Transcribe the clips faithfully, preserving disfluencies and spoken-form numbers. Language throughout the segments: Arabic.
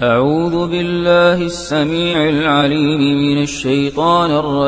أعوذ بالله السميع العليم من الشيطان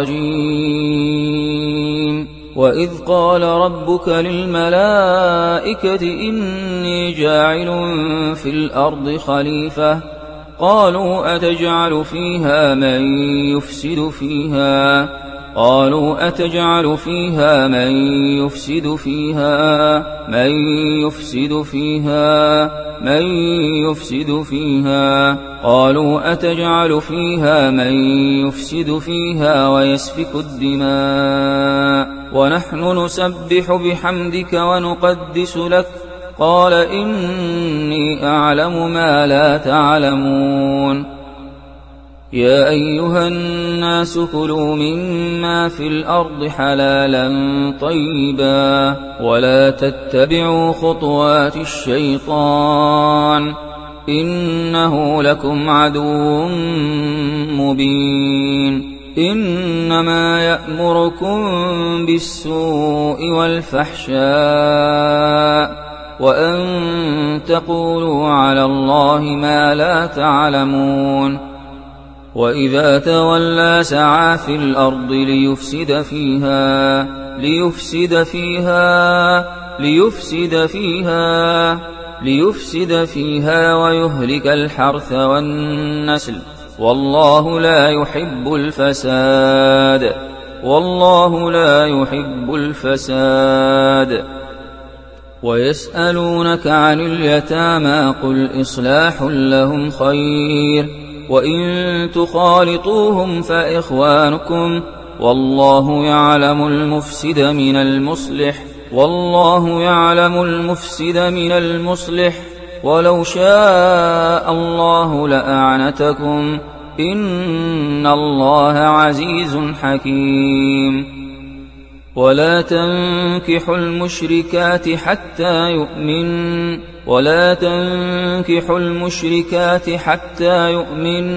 الرجيم. وإذ قال ربك للملائكة إني جاعل في الأرض خليفة قالوا أتجعل فيها من يفسد فيها قالوا أتجعل فيها من يفسد فيها من يفسد فيها من يفسد فيها قالوا أتجعل فيها من يفسد فيها ويسفك الدماء ونحن نسبح بحمدك ونقدس لك قال إني أعلم ما لا تعلمون. يا أيها الناس كلوا مما في الأرض حلالا طيبا ولا تتبعوا خطوات الشيطان إنه لكم عدو مبين. إنما يأمركم بالسوء والفحشاء وأن تقولوا على الله ما لا تعلمون. وإذا تولى سعى في الأرض ليفسد فيها ليفسد فيها ليفسد فيها ليفسد فيها ويهلك الحرث والنسل والله لا يحب الفساد والله لا يحب الفساد. ويسألونك عن اليتامى قل إصلاح لهم خير وإن تخالطوهم فإخوانكم والله يعلم المفسد من المصلح والله يعلم المفسد من المصلح ولو شاء الله لأعنتكم إن الله عزيز حكيم. ولا تنكحوا المشركات حتى يؤمن ولا تنكحوا المشركات حتى يؤمن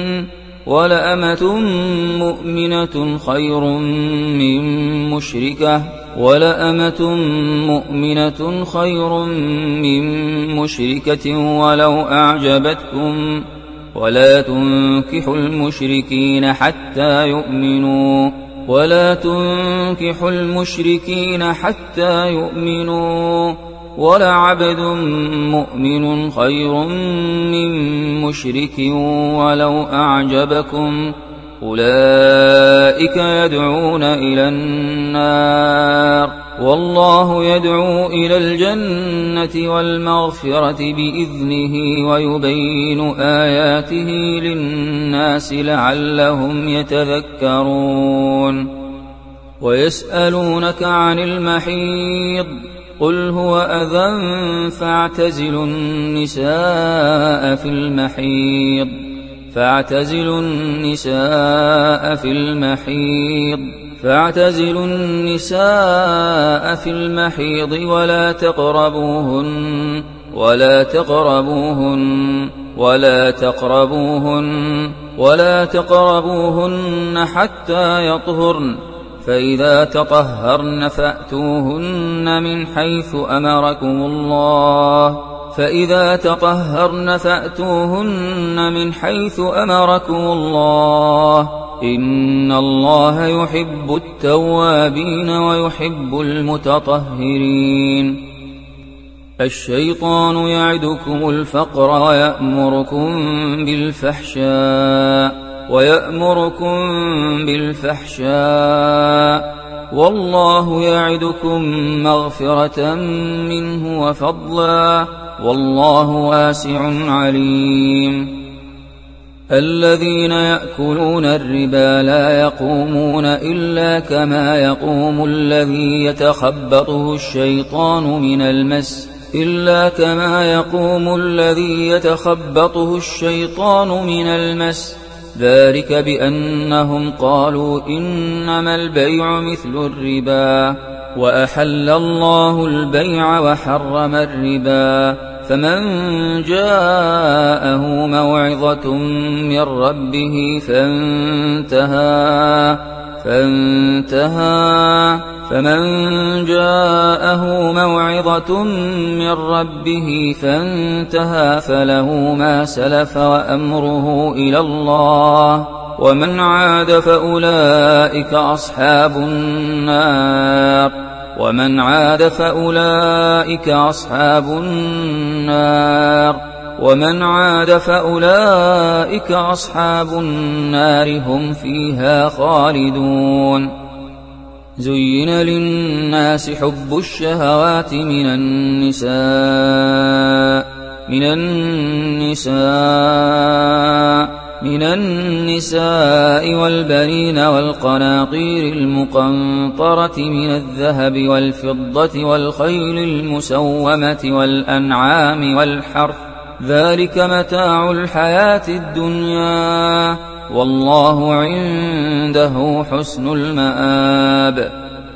ولأمة مؤمنة خير من مشركة ولأمة مؤمنة خير من مشركة ولو أعجبتكم ولا تنكحوا المشركين حتى يؤمنوا ولا تنكحوا المشركين حتى يؤمنوا ولعبد مؤمن خير من مشرك ولو أعجبكم أولئك يدعون إلى النار والله يدعو إلى الجنة والمغفرة بإذنه ويبين آياته للناس لعلهم يتذكرون. ويسألونك عن المحيض قل هو أذى فاعتزلوا النساء في المحيض فاعتزلوا النساء في المحيض فاعتزلوا النساء في المحيض ولا تقربوهن ولا تقربوهن ولا تقربوهن ولا تقربوهن حتى يطهرن فإذا تطهرن فأتوهن من حيث أمركم الله فإذا تطهرن فأتوهن من حيث أمركم الله إن الله يحب التوابين ويحب المتطهرين. الشيطان يعدكم الفقر ويأمركم بالفحشاء ويأمركم بالفحشاء والله يعدكم مغفرة منه وفضلا والله واسع عليم. الذين يأكلون الربا لا يقومون إلا كما يقوم الذي يتخبطه الشيطان من المس إلا كما يقوم الذي يتخبطه الشيطان من المس ذلك بأنهم قالوا إنما البيع مثل الربا وأحل الله البيع وحرم الربا فمن جاءه موعظة من ربه فانتهى فانتهى. فمن جاءه موعظة من ربه فانتهى فله ما سلف وأمره إلى الله، ومن عاد فأولئك أصحاب النار ومن عاد فأولئك أصحاب النار ومن عاد فأولئك أصحاب النار هم فيها خالدون. زين للناس حب الشهوات من النساء من النساء من النساء والبنين والقناطير المقنطرة من الذهب والفضة والخيل المسومة والأنعام والحرث، ذلك متاع الحياة الدنيا، والله عنده حسن المآب.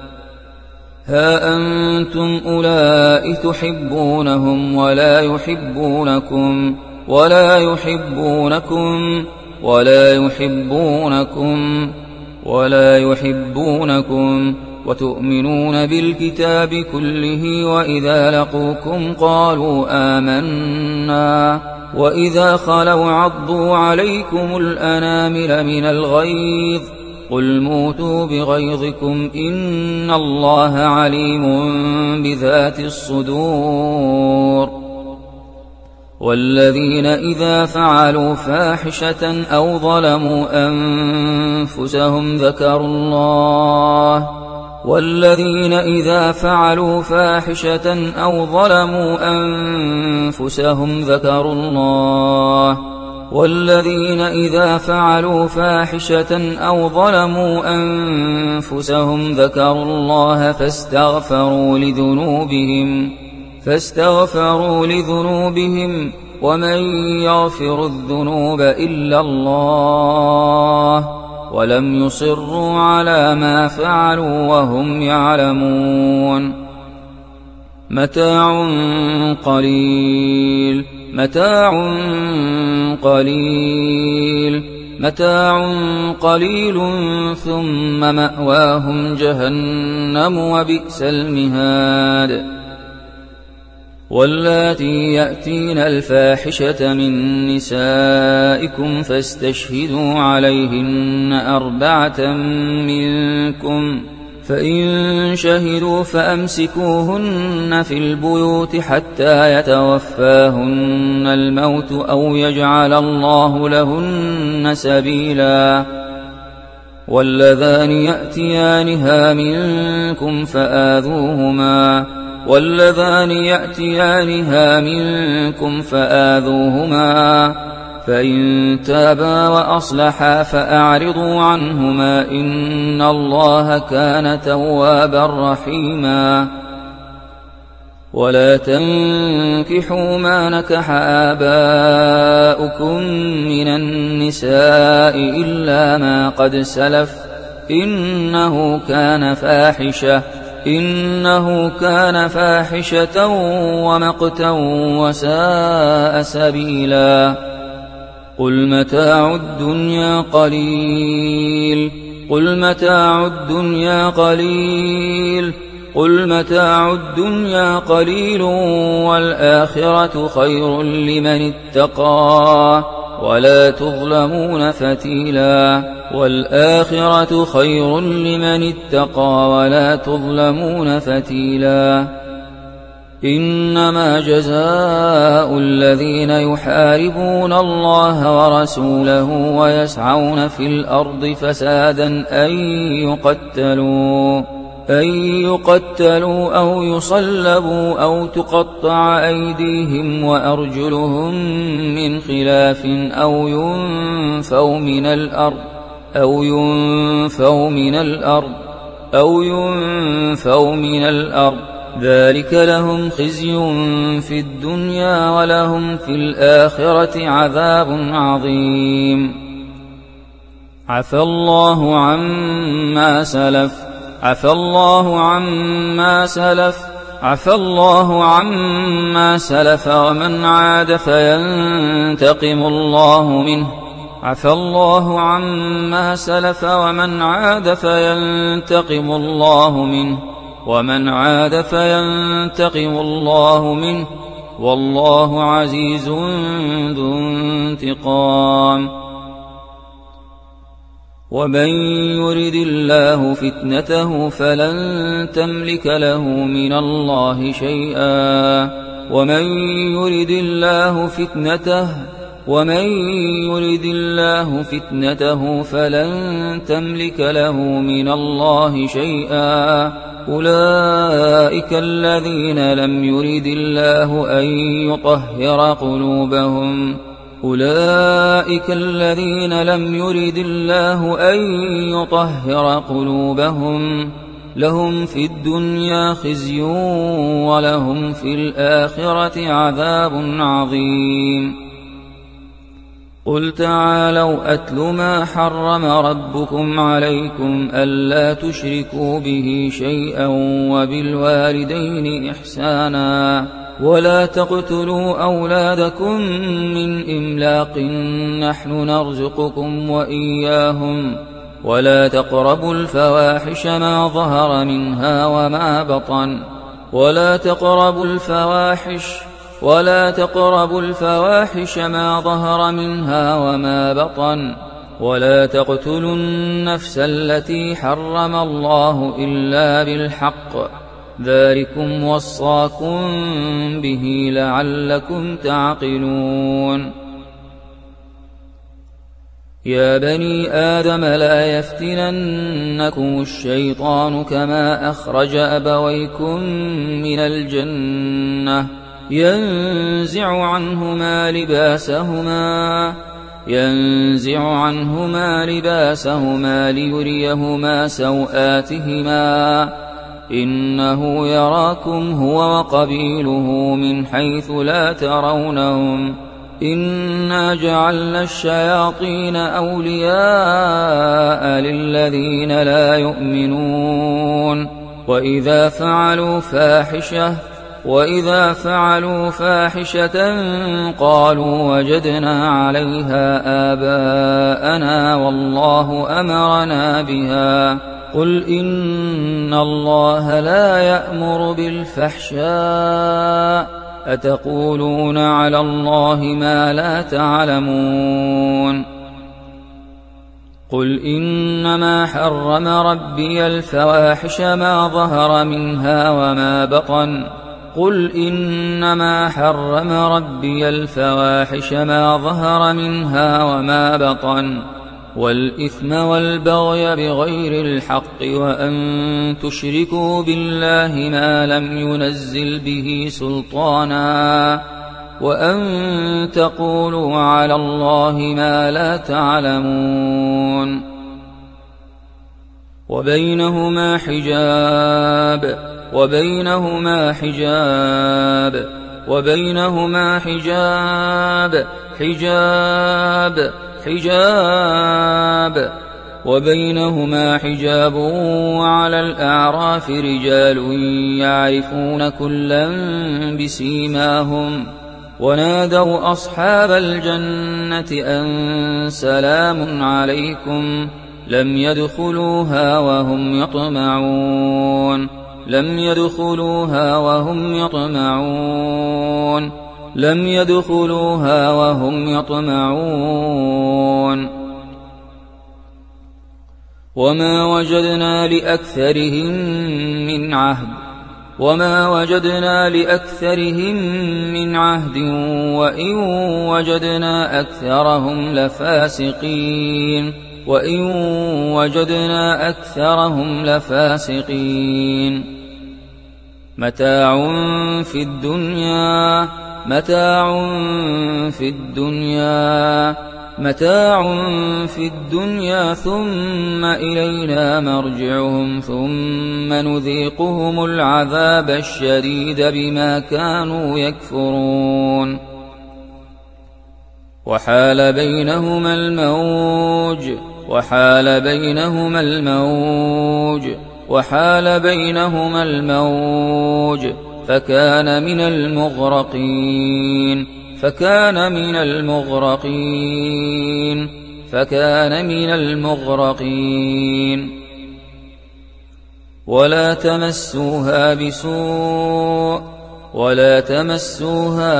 ها أنتم أولئك تحبونهم ولا يحبونكم ولا يحبونكم ولا يحبونكم ولا يحبونكم وتؤمنون بالكتاب كله، وإذا لقوكم قالوا آمنا وإذا خلوا عضوا عليكم الأنامل من الغيظ، قل موتوا بغيظكم إن الله عليم بذات الصدور. والذين إذا فعلوا فاحشة أو ظلموا أنفسهم ذكروا الله والذين إذا فعلوا فاحشة أو ظلموا أنفسهم ذكروا الله والذين إذا فعلوا فاحشة أو ظلموا أنفسهم ذكروا الله فاستغفروا لذنوبهم فاستغفروا لذنوبهم ومن يغفر الذنوب إلا الله ولم يصروا على ما فعلوا وهم يعلمون. متاع قليل متاع قليل متاع قليل ثم مأواهم جهنم وبئس المهاد. واللاتي يأتين الفاحشة من نسائكم فاستشهدوا عليهن أربعة منكم، فإن شهدوا فأمسكوهن في البيوت حتى يتوفاهن الموت أو يجعل الله لهن سبيلا. واللذان يأتيانها منكم فآذوهما واللذان يأتيانها منكم فآذوهما فإن تابا وأصلحا فأعرضوا عنهما إن الله كان توابا رحيما. ولا تنكحوا ما نكح آباؤكم من النساء إلا ما قد سلف إنه كان فاحشة إنه كان فاحشة ومقتا وساء سبيلا. قل متاع الدنيا قليل قل متاع الدنيا قليل قل متاع الدنيا قليل والآخرة خير لمن اتقى ولا تظلمون فتيلا. والآخرة خير لمن اتقى ولا تظلمون فتيلا. إنما جزاء الذين يحاربون الله ورسوله ويسعون في الأرض فسادا أن يقتلوا أن يقتلوا أو يصلبوا أو تقطع أيديهم وأرجلهم من خلاف أو ينفوا من الأرض أو ينفوا من الأرض أو ينفوا من الأرض ذلك لهم خزي في الدنيا ولهم في الآخرة عذاب عظيم. عفى الله عما سلف عفى الله عما سلف عفى الله عما سلف ومن عاد فينتقم الله منه عفى الله عما سلف ومن عاد فينتقم الله منه ومن عاد فينتقم الله منه والله عزيز ذو انتقام. ومن يرد الله فتنته فلن تملك له من الله شيئا ومن يرد الله فتنته ومن يرد الله فتنته فلن تملك له من الله شيئا. أولئك الذين لم يرد الله أن يطهر قلوبهم أولئك الذين لم يرد الله أن يطهر قلوبهم لهم في الدنيا خزي ولهم في الآخرة عذاب عظيم. قل تعالوا أتل ما حرم ربكم عليكم ألا تشركوا به شيئا وبالوالدين إحسانا ولا تقتلوا أولادكم من إملاق نحن نرزقكم وإياهم ولا تقربوا الفواحش ما ظهر منها وما بطن ولا تقربوا الفواحش ولا تقربوا الفواحش ما ظهر منها وما بطن ولا تقتلوا النفس التي حرم الله إلا بالحق ذلكم وصاكم به لعلكم تعقلون. يا بني آدم لا يفتننكم الشيطان كما أخرج أبويكم من الجنة ينزع عنهما لباسهما ينزع عنهما لباسهما ليريهما سوآتهما إنه يراكم هو وقبيله من حيث لا ترونهم إنا جعلنا الشياطين أولياء للذين لا يؤمنون وإذا فعلوا فاحشة وإذا فعلوا فاحشة قالوا وجدنا عليها آباءنا والله أمرنا بها قل إن الله لا يأمر بالفحشاء أتقولون على الله ما لا تعلمون. قل إنما حرم ربي الفواحش ما ظهر منها وما بطن قل إنما حرم ربي الفواحش ما ظهر منها وما بطن والإثم والبغي بغير الحق وأن تشركوا بالله ما لم ينزل به سلطانا وأن تقولوا على الله ما لا تعلمون. وبينهما حجاب وبينهما حجاب وبينهما حجاب حجاب حجاب وبينهما حجاب وعلى الأعراف رجال يعرفون كلا بسيماهم ونادوا أصحاب الجنة أن سلام عليكم لم يدخلوها وهم يطمعون لم يدخلوها وهم يطمعون لم يدخلوها وهم يطمعون وما وجدنا لأكثرهم من عهد وما وجدنا لأكثرهم من عهد وإن وجدنا أكثرهم لفاسقين وإن وجدنا أكثرهم لفاسقين. متاع في الدنيا متاع في الدنيا متاع في الدنيا ثم إلينا مرجعهم ثم نذيقهم العذاب الشديد بما كانوا يكفرون. وحال بينهما الموج وحال بينهما الموج وحال بينهما الموج فكان من المغرقين فكان من المغرقين فكان من المغرقين. ولا تمسوها بسوء ولا تمسوها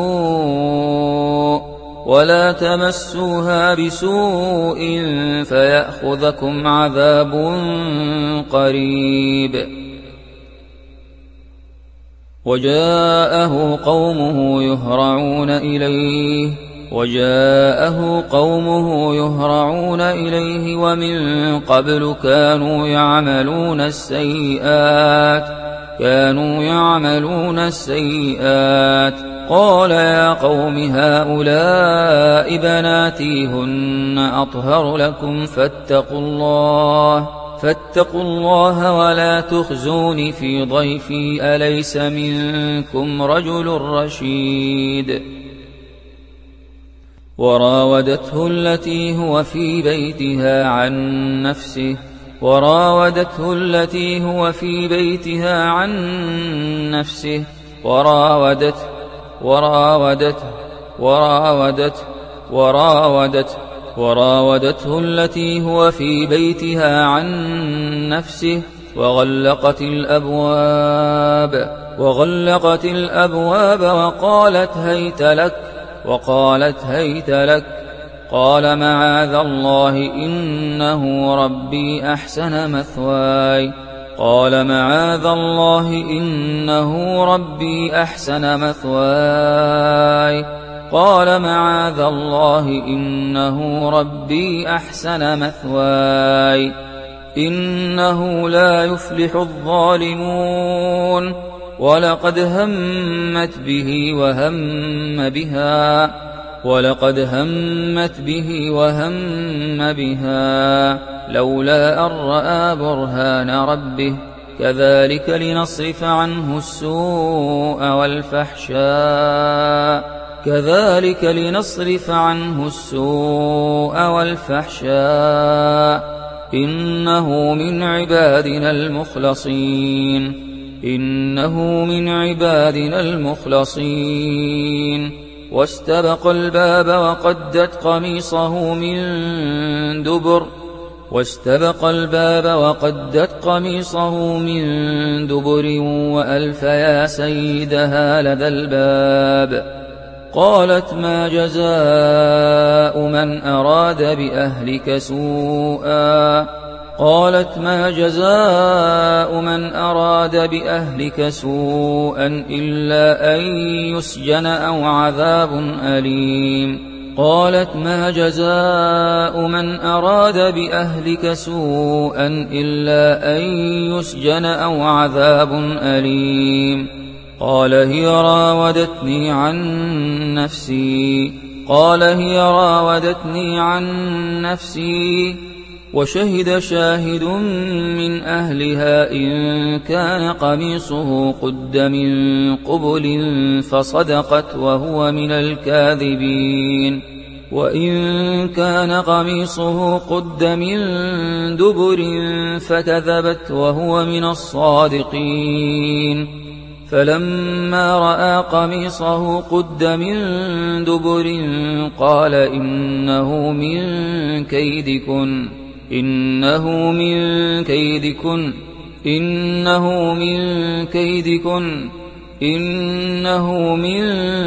بسوء ولا تمسوها بسوء فيأخذكم عذاب قريب. وجاءه قومه يهرعون إليه وجاءه قومه يهرعون إليه ومن قبل كانوا يعملون السيئات كانوا يعملون السيئات قال يا قوم هؤلاء بناتي هن أطهر لكم فاتقوا الله فاتقوا الله ولا تخزوني في ضيفي أليس منكم رجل رشيد. وراودته التي هو في بيتها عن نفسه وراودته التي هو في بيتها عن نفسه وراودته وراودته وراودته وراودته وراودته التي هو في بيتها عن نفسه وغلقت الأبواب وغلقت الأبواب وقالت هيت لك وقالت هيت لك قال معاذ الله إنه ربي أحسن مثواي قال معاذ الله إنه ربي أحسن مثواي قال معاذ الله إنه ربي أحسن مثواي إنه لا يفلح الظالمون. ولقد همت به وهم بها ولقد همت به وهم بها لولا أن رأى برهان ربه كذلك لنصرف عنه السوء والفحشاء كذلك لنصرف عنه السوء والفحشاء إنه من عبادنا المخلصين إنه من عبادنا المخلصين. واستبق الباب وقدت قميصه من دبر واستبق الباب وقدت قميصه من دبر وألف يا سيدها لدى الباب قالت ما جزاء من أراد بأهلك سوءا قالت ما جزاء من أراد بأهلك سوءا إلا أن يسجن أو عذاب أليم قالت ما جزاء من أراد بأهلك سوءا إلا أن يسجن أو عذاب أليم قال هي راودتني عن نفسي قال هي راودتني عن نفسي وشهد شاهد من أهلها إن كان قميصه قد من قبل فصدقت وهو من الكاذبين وإن كان قميصه قد من دبر فكذبت وهو من الصادقين فلما رأى قميصه قد من دبر قال إنه من كيدكن إنه من كيدكن إنه من كيدكن إنه من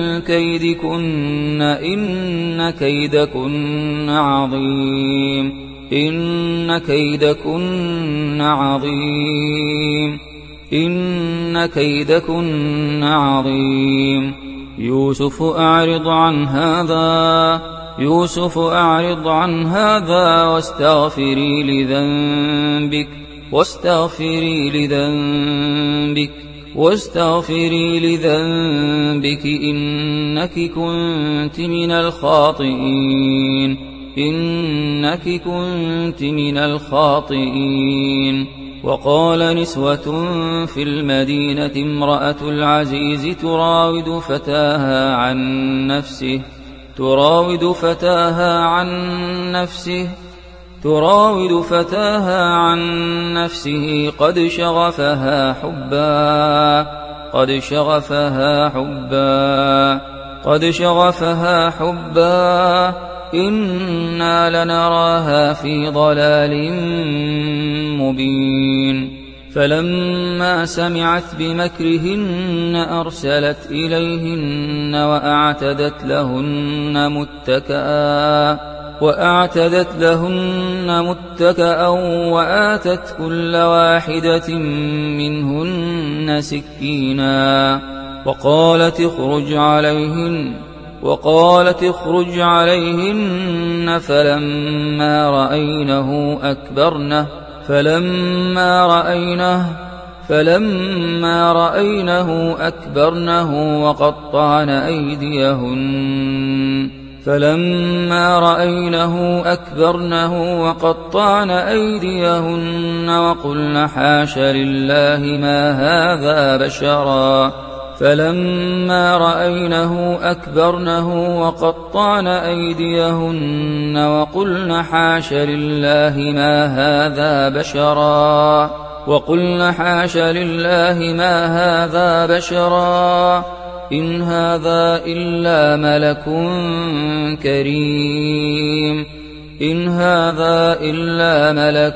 كيدكن إن كيدكن عظيم إن كيدكن عظيم إن كيدكن عظيم يوسف أعرض عن هذا يوسف أعرض عن هذا واستغفري لذنبك واستغفري لذنبك واستغفري لذنبك إنك كنت من الخاطئين إنك كنت من الخاطئين. وقال نسوة في المدينة امرأة العزيز تراود فتاها عن نفسه تراود فتاها عن نفسه تراود فتاها عن نفسه قد شغفها حبا قد شغفها حبا قد شغفها حبا إنا لنراها في ضلال مبين. فلما سمعت بمكرهن أرسلت إليهن وأعتدت لهن متكئا وأعتدت لهن متكئا وآتت كل واحدة منهن سكينا وقالت اخرج عليهن وقالت اخرج عليهن فلما رأينه أكبرنه فلما رأينه فلما رأينه أكبرنه وقطعن أيديهن فلما رأينه أكبرنه وقطعن أيديهن وقلن حاش لله ما هذا بشرا فلما رأينه أكبرنه وقطعن أيديهن وقلن حاش لله ما هذا بشرا وقلن حاش لله ما هذا بشرا إن هذا إلا ملك كريم إن هذا إلا ملك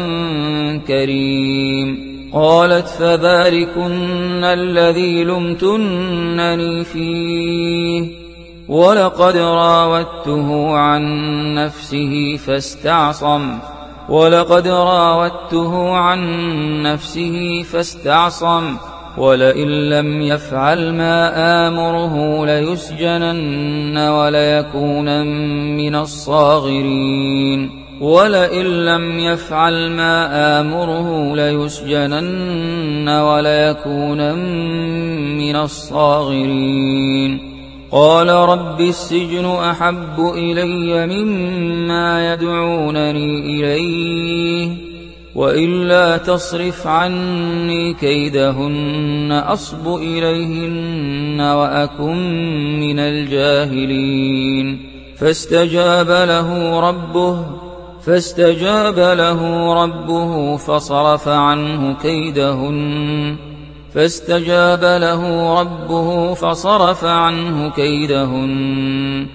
كريم. قالت فذلكن الذي لمتنني فيه ولقد راودته عن نفسه فاستعصم ولقد راودته عن نفسه فاستعصم ولئن لم يفعل ما آمره ليسجنن وليكونن من الصاغرين ولئن لم يفعل ما آمره ليسجنن وليكونن من الصاغرين. قال رب السجن أحب إلي مما يدعونني إليه وإلا تصرف عني كيدهن أصب إليهن وأكن من الجاهلين. فاستجاب له ربه فاستجاب له ربه فصرف عنه كيدهن فاستجاب له ربه فصرف عنه كيدهن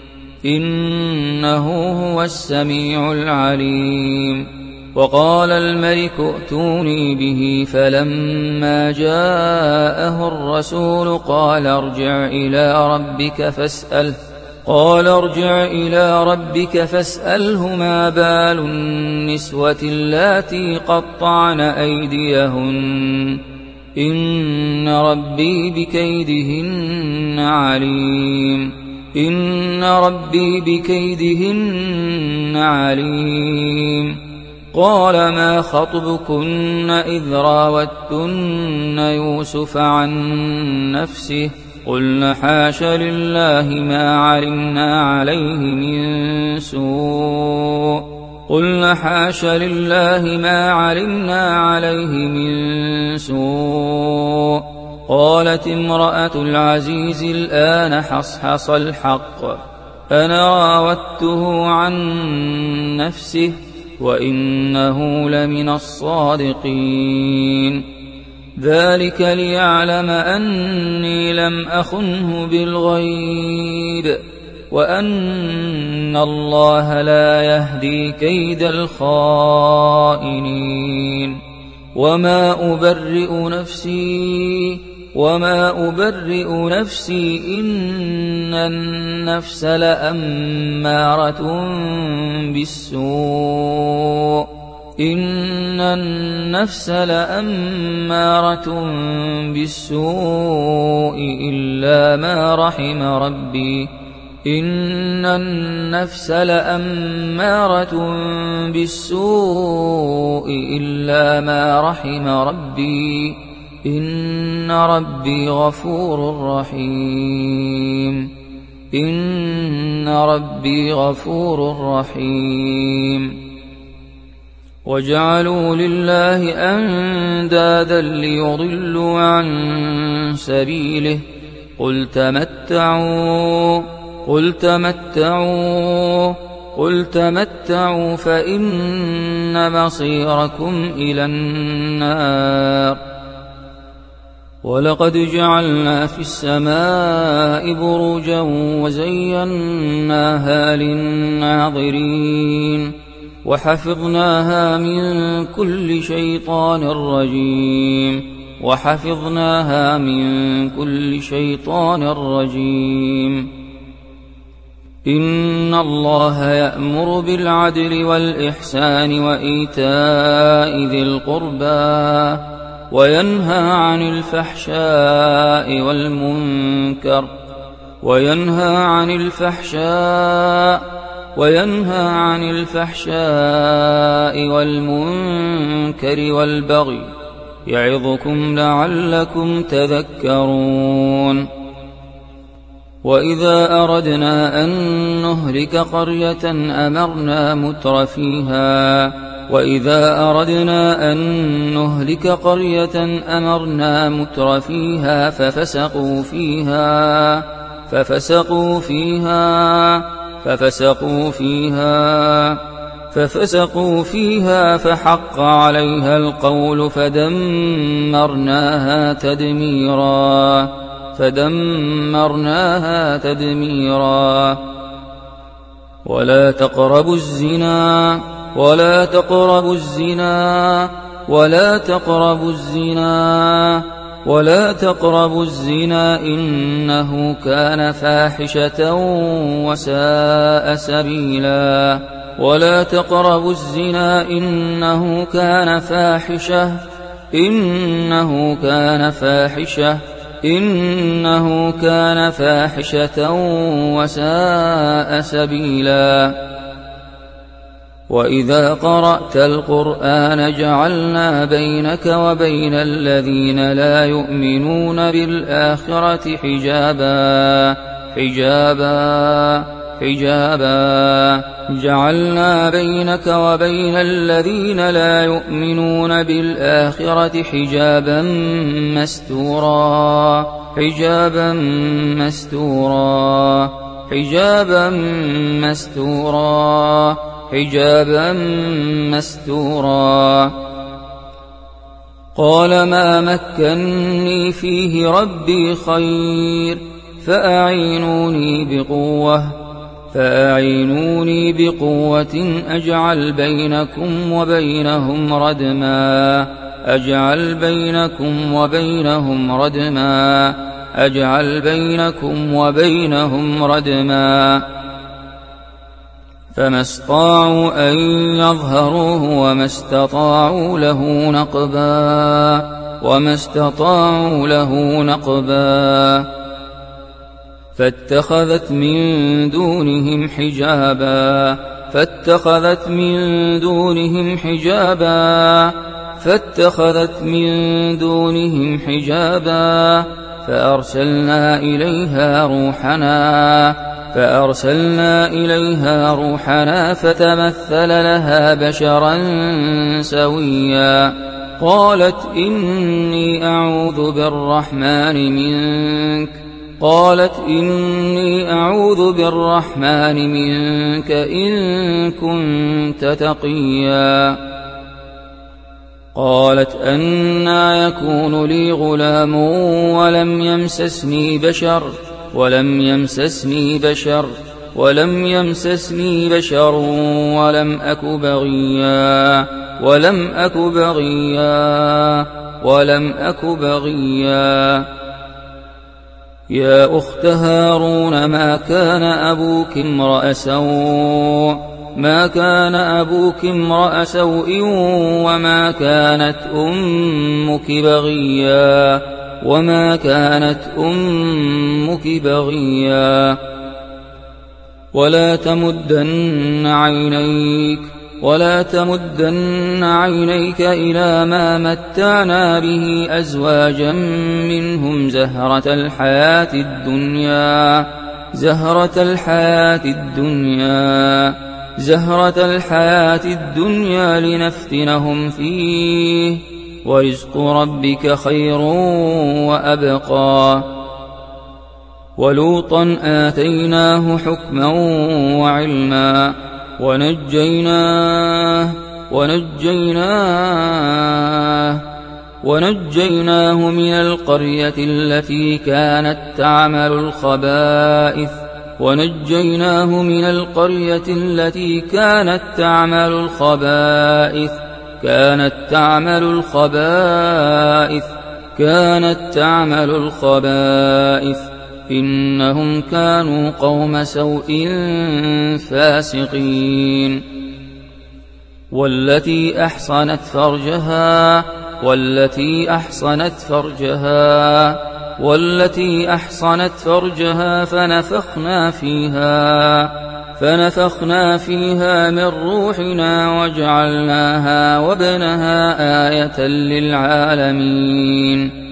إنه هو السميع العليم. وقال الملك ائتوني به فلما جاءه الرسول قال ارجع إلى ربك فاسأله قال ارجع إلى ربك فاسأله ما بال النسوة اللاتي قطعن أيديهن إن ربي بكيدهن عليم إن ربي بكيدهن عليم. قال ما خطبكن إذ راوتن يوسف عن نفسه قلن حاش لله ما علمنا عليه من سوء قلن حاش لله ما علمنا عليه من سوء. قالت امرأة العزيز الآن حصحص الحق أنا راودته عن نفسه وإنه لمن الصادقين. ذلك ليعلم أني لم أخنه بالغيب وأن الله لا يهدي كيد الخائنين. وما أبرئ نفسي وما أبرئ نفسي إن النفس لأمارة بالسوء إن النفس لأمارة بالسوء إلا ما رحم ربي إن النفس لأمارة بالسوء إلا ما رحم ربي إن ربي غفور رحيم إن ربي غفور رحيم. وجعلوا لله أندادا ليضلوا عن سبيله قل تمتعوا قل تمتعوا قل تمتعوا فإن مصيركم إلى النار ولقد جعلنا في السماء بروجا وزيناها للناظرين وحفظناها من كل شيطان رجيم وحفظناها من كل شيطان رجيم إن الله يأمر بالعدل والإحسان وإيتاء ذي القربى وينهى عن الفحشاء والمنكر وينهى عن الفحشاء وينهى عن الفحشاء والمنكر والبغي يعظكم لعلكم تذكرون وإذا أردنا أن نهلك قرية أمرنا مترفيها وإذا أردنا أن نهلك قرية أمرنا مترفيها ففسقوا فيها ففسقوا فيها ففسقوا فيها ففسقوا فيها فحق عليها القول فدمرناها تدميرا فدمرناها تدميرا ولا تقربوا الزنا ولا تقربوا الزنا ولا تقربوا الزنا ولا تقربوا الزنا إنه كان فاحشة وساء سبيلا ولا تقربوا الزنا إنه كان فاحشة إنه كان فاحشة إنه كان فاحشة وساء سبيلا وإذا قرأت القرآن جعلنا بينك وبين الذين لا يؤمنون بالآخرة حجابا حجابا حجابا جعلنا بينك وبين الذين لا يؤمنون بالآخرة حجابا مستورا حجابا مستورا حجابا مستورا حجابا مستورا قال ما مكنني فيه ربي خير فأعينوني بقوة فأعينوني بقوة أجعل بينكم وبينهم ردما أجعل بينكم وبينهم ردما أجعل بينكم وبينهم ردما فما استطاعوا أن يظهروه وما استطاعوا له نقبا وما استطاعوا له نقبا فاتخذت من دونهم حجابا فاتخذت من دونهم حجابا فاتخذت من دونهم حجابا فأرسلنا إليها روحنا فأرسلنا إليها روحنا فتمثل لها بشرا سويا قالت إني أعوذ بالرحمن منك قالت إني أعوذ بالرحمن منك إن كنت تقيا قالت أنى يكون لي غلام ولم يمسسني بشر ولم يمسسني بشر ولم يمسسني بشر ولم أك بغيا ولم أك بغيا ولم أك بغيا يا أخت هارون ما كان أبوك امرأ سوء ما كان أبوك امرأ سوء وما كانت أمك بغيا وما كانت أمك بغيا ولا تمدن عينيك ولا تمدن عينيك إلى ما متعنا به أزواجا منهم زهرة الحياة الدنيا زهرة الحياة الدنيا زهرة الحياة الدنيا لنفتنهم فيه ورزق ربك خير وأبقى ولوطا آتيناه حكما وعلما ونجيناه ونجيناه ونجيناه من القرية التي كانت تعمل الخبائث ونجيناه من القرية التي كانت تعمل الخبائث كانت تعمل الخبائث كانت تعمل الخبائث إنهم كانوا قوم سوء فاسقين. والتي أحصنت فرجها والتي أحصنت فرجها والتي أحصنت فرجها فنفخنا فيها فنفخنا فيها من روحنا وجعلناها وابنها آية للعالمين.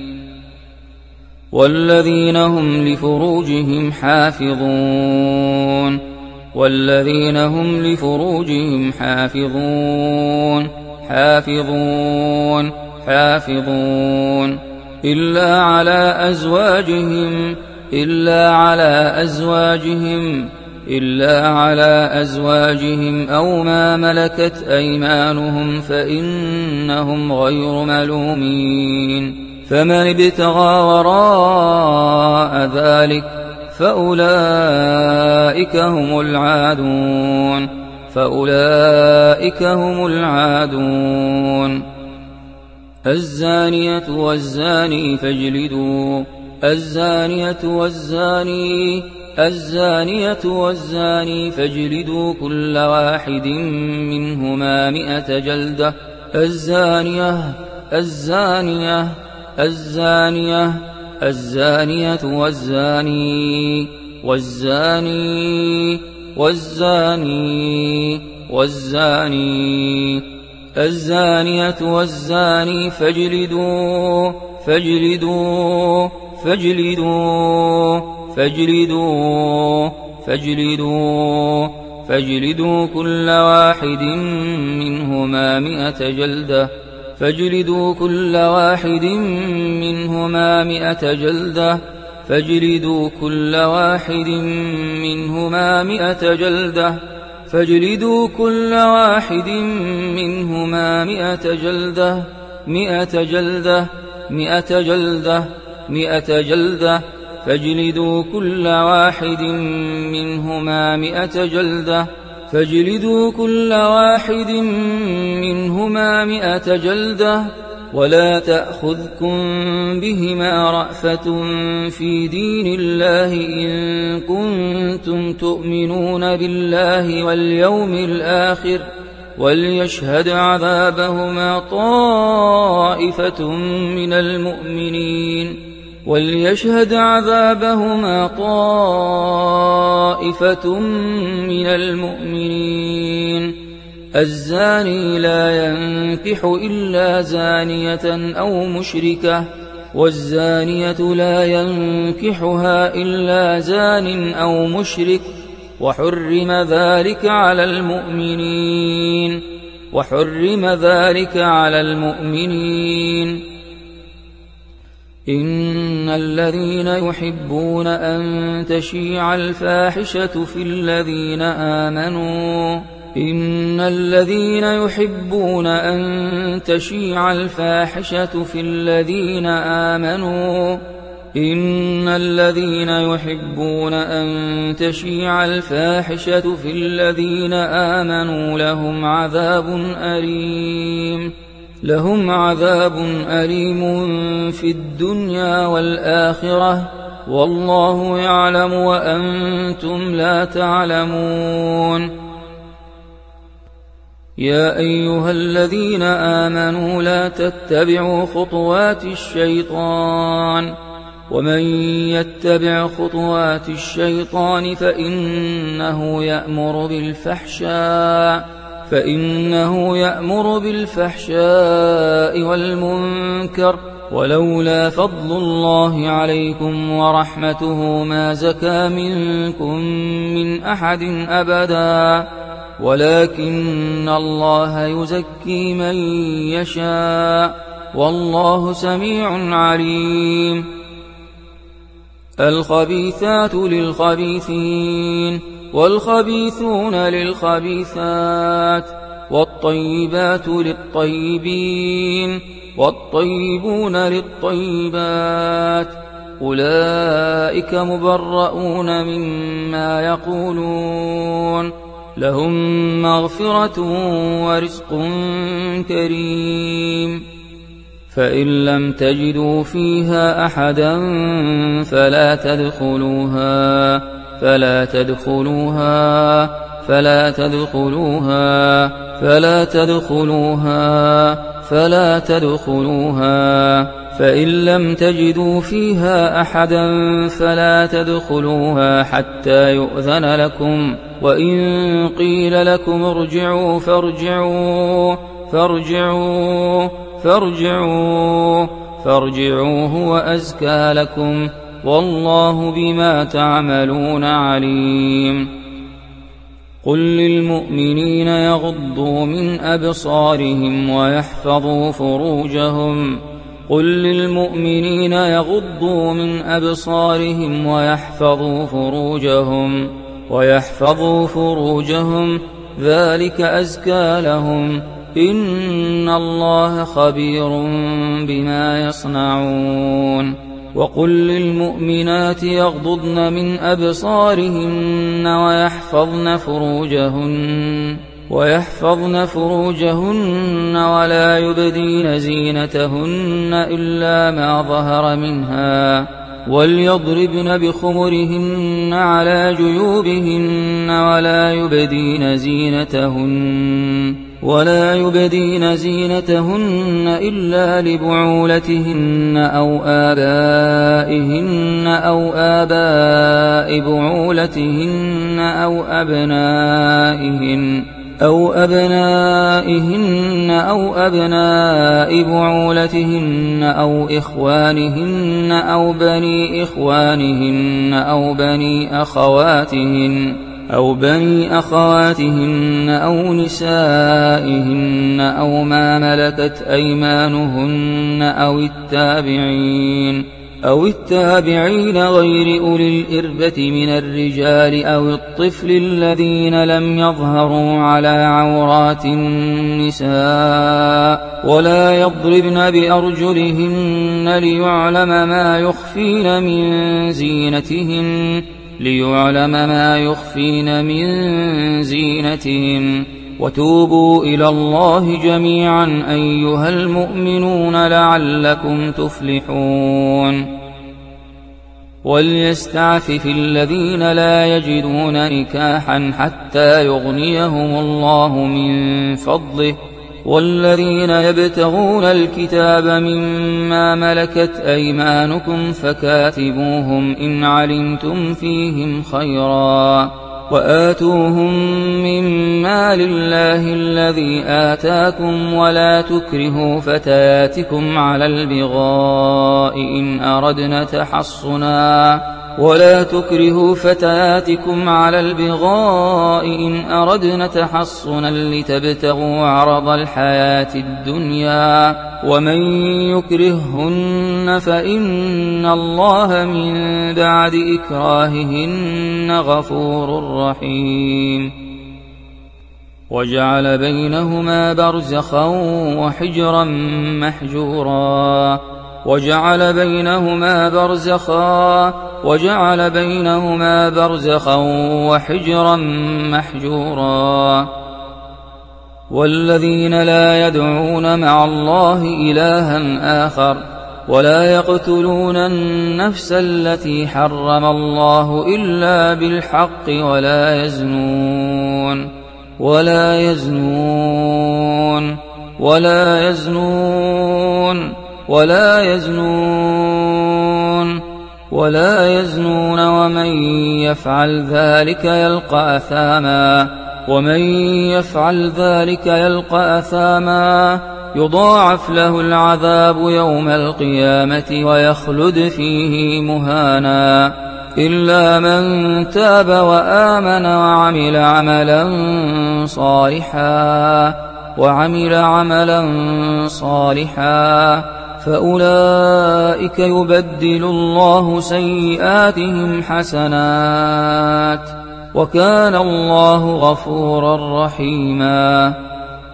والذين هم لفروجهم حافظون والذين هم لفروجهم حافظون حافظون حافظون إلا على أزواجهم إلا على أزواجهم إلا على أزواجهم أو ما ملكت أيمانهم فإنهم غير ملومين. فمن ابتغى وراء ذلك فأولئك هم العادون فأولئك هم العادون. الزانية والزاني فاجلدوا الزانية والزاني الزانية والزاني فاجلدوا كل واحد منهما مئة جلدة. الزانية الزانية الزانية الزانية والزاني والزاني والزاني والزاني الزانية والزاني فاجلدوا فاجلدوا فاجلدوا فاجلدوا فاجلدوا فاجلدوا كل واحد منهما مئة جلدة فاجلدوا كل واحد منهما مئة جلدة فاجلدوا كل واحد منهما مئة جلدة فاجلدوا كل واحد منهما مئة جلدة مئة جلدة مئة جلدة مئة جلدة فاجلدوا كل واحد منهما مئة جلدة فاجلدوا كل واحد منهما مئة جلدة ولا تأخذكم بهما رأفة في دين الله إن كنتم تؤمنون بالله واليوم الآخر وليشهد عذابهما طائفة من المؤمنين وليشهد عذابهما طائفة من المؤمنين. الزاني لا ينكح إلا زانية أو مشركة والزانية لا ينكحها إلا زان أو مشرك وحرم ذلك على المؤمنين وحرم ذلك على المؤمنين. إن الذين يحبون أن تشيع الفاحشة في الذين آمنوا إن الذين يحبون أن تشيع الفاحشة في الذين آمنوا إن الذين يحبون أن تشيع الفاحشة في الذين آمنوا لهم عذاب أليم لهم عذاب أليم في الدنيا والآخرة والله يعلم وأنتم لا تعلمون. يا أيها الذين آمنوا لا تتبعوا خطوات الشيطان ومن يتبع خطوات الشيطان فإنه يأمر بالفحشاء فإنه يأمر بالفحشاء والمنكر ولولا فضل الله عليكم ورحمته ما زكى منكم من أحد أبدا ولكن الله يزكي من يشاء والله سميع عليم. الخبيثات للخبيثين والخبيثون للخبيثات والطيبات للطيبين والطيبون للطيبات أولئك مبرؤون مما يقولون لهم مغفرة ورزق كريم. فإن لم تجدوا فيها أحدا فلا تدخلوها فلا تدخلوها فلا تدخلوها فلا تدخلوها فلا تدخلوها فإن لم تجدوا فيها أحدا فلا تدخلوها حتى يؤذن لكم، وإن قيل لكم ارجعوا فارجعوا فارجعوا فارجعوا فارجعوا هو أزكى لكم، والله بما تعملون عليم. قل للمؤمنين يغضوا من أبصارهم ويحفظوا فروجهم قل للمؤمنين يغضوا من أبصارهم ويحفظوا فروجهم ويحفظوا فروجهم ذلك أزكى لهم، إن الله خبير بما يصنعون. وقل للمؤمنات يغضضن من أبصارهن ويحفظن فروجهن ويحفظن فروجهن ولا يبدين زينتهن إلا ما ظهر منها، وليضربن بخمرهن على جيوبهن ولا يبدين زينتهن ولا يبدين زينتهن إلا لبعولتهن أو آبائهن أو آباء بعولتهن أو أبنائهن أو أبنائهن أو أبناء بعولتهن أو إخوانهن أو بني إخوانهن أو بني أخواتهن أو بني أخواتهن أو نسائهن أو ما ملكت أيمانهن أو التابعين أو التابعين غير أولي الإربة من الرجال أو الطفل الذين لم يظهروا على عورات النساء، ولا يضربن بأرجلهن ليعلم ما يخفين من زينتهن ليعلم ما يخفين من زينتهم. وتوبوا إلى الله جميعا أيها المؤمنون لعلكم تفلحون. وليستعفف الذين لا يجدون نكاحا حتى يغنيهم الله من فضله، والذين يبتغون الكتاب مما ملكت أيمانكم فكاتبوهم إن علمتم فيهم خيرا، وآتوهم مما لله الذي آتاكم، ولا تكرهوا فتياتكم على البغاء إن أردنا تحصنا ولا تكرهوا فتياتكم على البغاء إن أردنا تحصنا لتبتغوا عرض الحياة الدنيا، ومن يكرههن فإن الله من بعد إكراههن غفور رحيم. وجعل بينهما برزخا وحجرا محجورا وجعل بينهما برزخا وجعل بينهما برزخا وحجرا محجورا. والذين لا يدعون مع الله إلها آخر ولا يقتلون النفس التي حرم الله إلا بالحق ولا يزنون ولا يزنون ولا يزنون ولا يزنون ولا يزنون ومن يفعل ذلك يلقى أثاما ومن يفعل ذلك يلقى أثاما يضاعف له العذاب يوم القيامة ويخلد فيه مهانا، إلا من تاب وآمن وعمل عملا صالحا وعمل عملا صالحا فأولئك يبدل الله سيئاتهم حسنات، وكان الله غفورا رحيما.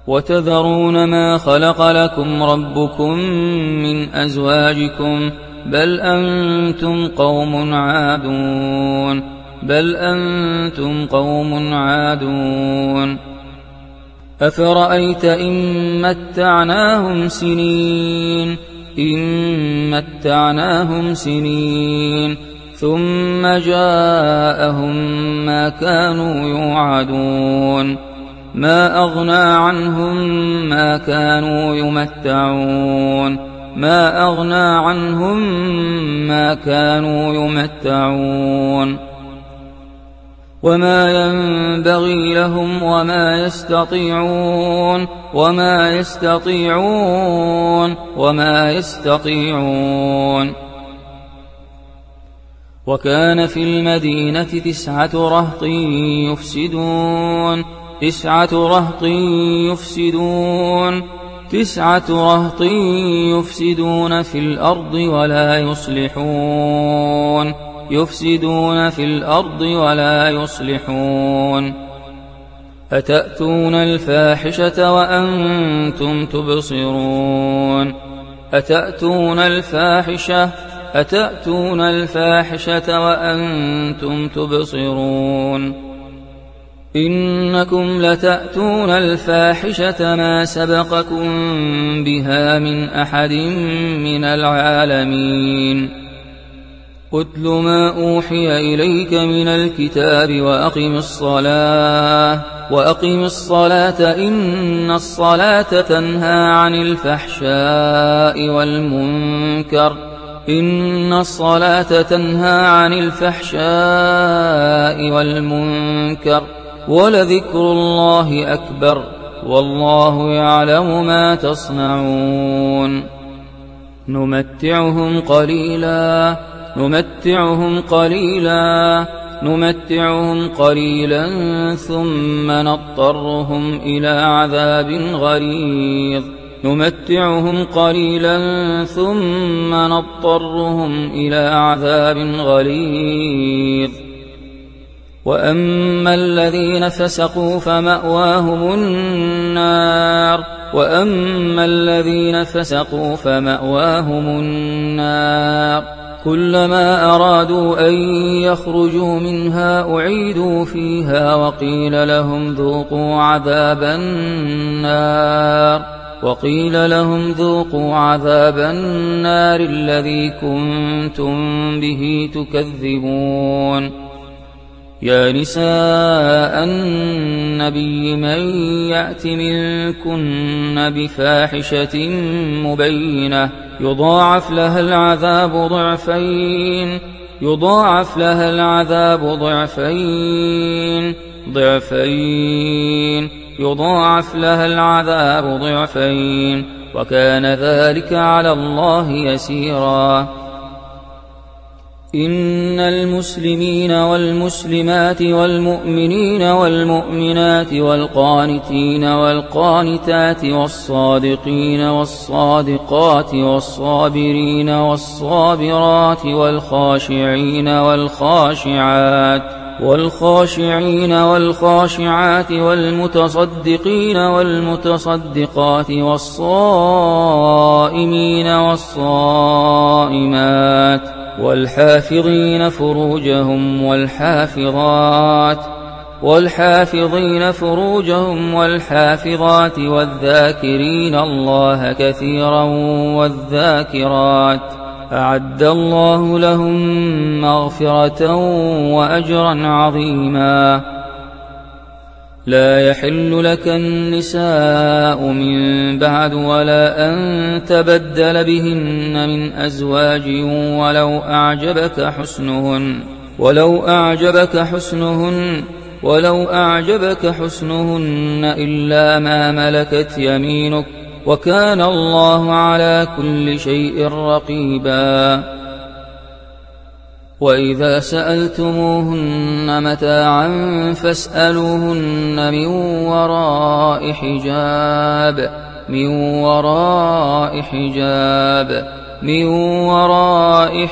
وتذرون ما خلق لكم ربكم من أزواجكم بل أنتم قوم عادون بل أنتم قوم عادون أفرأيت إن متعناهم سنين إن متعناهم سنين ثم جاءهم ما كانوا يوعدون ما أغنى عنهم ما كانوا يمتعون ما أغنى عنهم ما كانوا يمتعون وما ينبغي لهم وما يستطيعون وما يستطيعون وما يستطيعون وكان في المدينة تسعة رهط يفسدون تسعة رهط يفسدون تسعة رهط يفسدون في الأرض ولا يصلحون يفسدون في الأرض ولا يصلحون أتأتون الفاحشة وأنتم تبصرون أتأتون الفاحشة أتأتون الفاحشة وأنتم تبصرون إنكم لتأتون الفاحشة ما سبقكم بها من أحد من العالمين أتل ما أوحي إليك من الكتاب وأقم الصلاة وأقم الصلاة إن الصلاة تنهى عن الفحشاء والمنكر إن الصلاة تنهى عن الفحشاء والمنكر ولذكر الله أكبر والله يعلم ما تصنعون نمتعهم قليلا نمتعهم قليلا نمتعهم قليلا ثم نضطرهم إلى عذاب غليظ نمتعهم قليلا ثم نضطرهم إلى عذاب غليظ وأما الذين فسقوا فمأواهم النار وأما الذين فسقوا فمأواهم النار كلما أرادوا أن يخرجوا منها أعيدوا فيها وقيل لهم ذوقوا عذاب النار وقيل لهم ذوقوا عذاب النار الذي كنتم به تكذبون يا نساء النبي من يأت منكن بفاحشة مبينة يضاعف لها العذاب ضعفين يضاعف لها العذاب ضعفين ضعفين يضاعف لها العذاب ضعفين وكان ذلك على الله يسيرا إن المسلمين والمسلمات والمؤمنين والمؤمنات والقانتين والقانتات والصادقين والصادقات والصابرين والصابرات والخاشعين والخاشعات والخاشعين والخاشعات والمتصدقين والمتصدقات والصائمين والصائمات والحافظين فروجهم والحافظات والحافظين فروجهم والحافظات والذاكرين الله كثيرا والذاكرات أعد الله لهم مغفرة وأجرا عظيما لا يحل لك النساء من بعد ولا أن تبدل بهن من أزواج ولو أعجبك حسنهن ولو أعجبك حسنهن ولو أعجبك حسنهن إلا ما ملكت يمينك وكان الله على كل شيء رقيبا وإذا سألتموهن متاعا فاسألوهن من وراء حجاب من وراء حجاب من وراء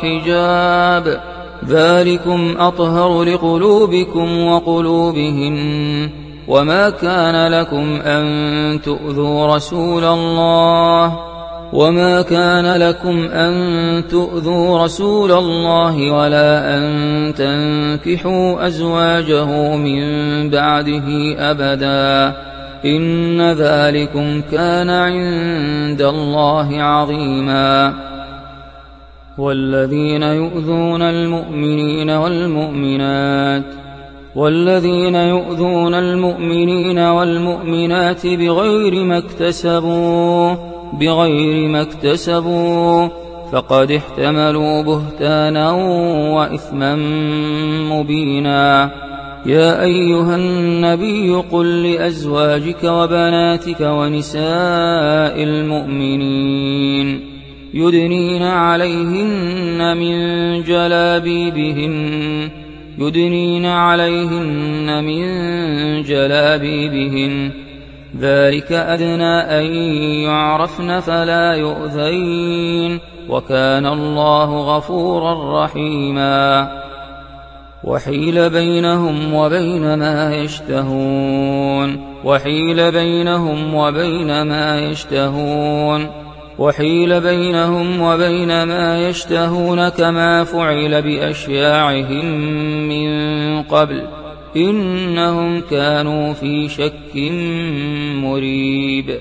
حجاب ذلكم أطهر لقلوبكم وقلوبهن وما كان لكم أن تؤذوا رسول الله وما كان لكم أن تؤذوا رسول الله ولا أن تنكحوا أزواجه من بعده أبدا إن ذلكم كان عند الله عظيما والذين يؤذون المؤمنين والمؤمنات والذين يؤذون المؤمنين والمؤمنات بغير ما اكتسبوا بغير ما اكتسبوا فقد احتملوا بهتانا وإثما مبينا يا أيها النبي قل لأزواجك وبناتك ونساء المؤمنين يدنين عليهن من جلابيبهن يدنين عليهن من جلابيبهن ذلك أدنى أن يعرفن فلا يؤذين وكان الله غفورا رحيما وحيل بينهم وبين ما يشتهون وحيل بينهم وبين ما يشتهون وحيل بينهم وبين ما يشتهون كما فعل بأشياعهم من قبل إنهم كانوا في شك مريب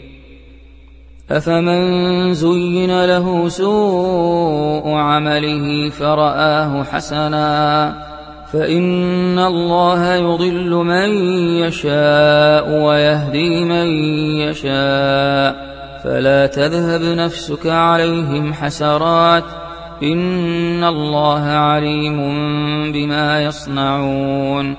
أفمن زين له سوء عمله فرآه حسنا فإن الله يضل من يشاء ويهدي من يشاء فلا تذهب نفسك عليهم حسرات إن الله عليم بما يصنعون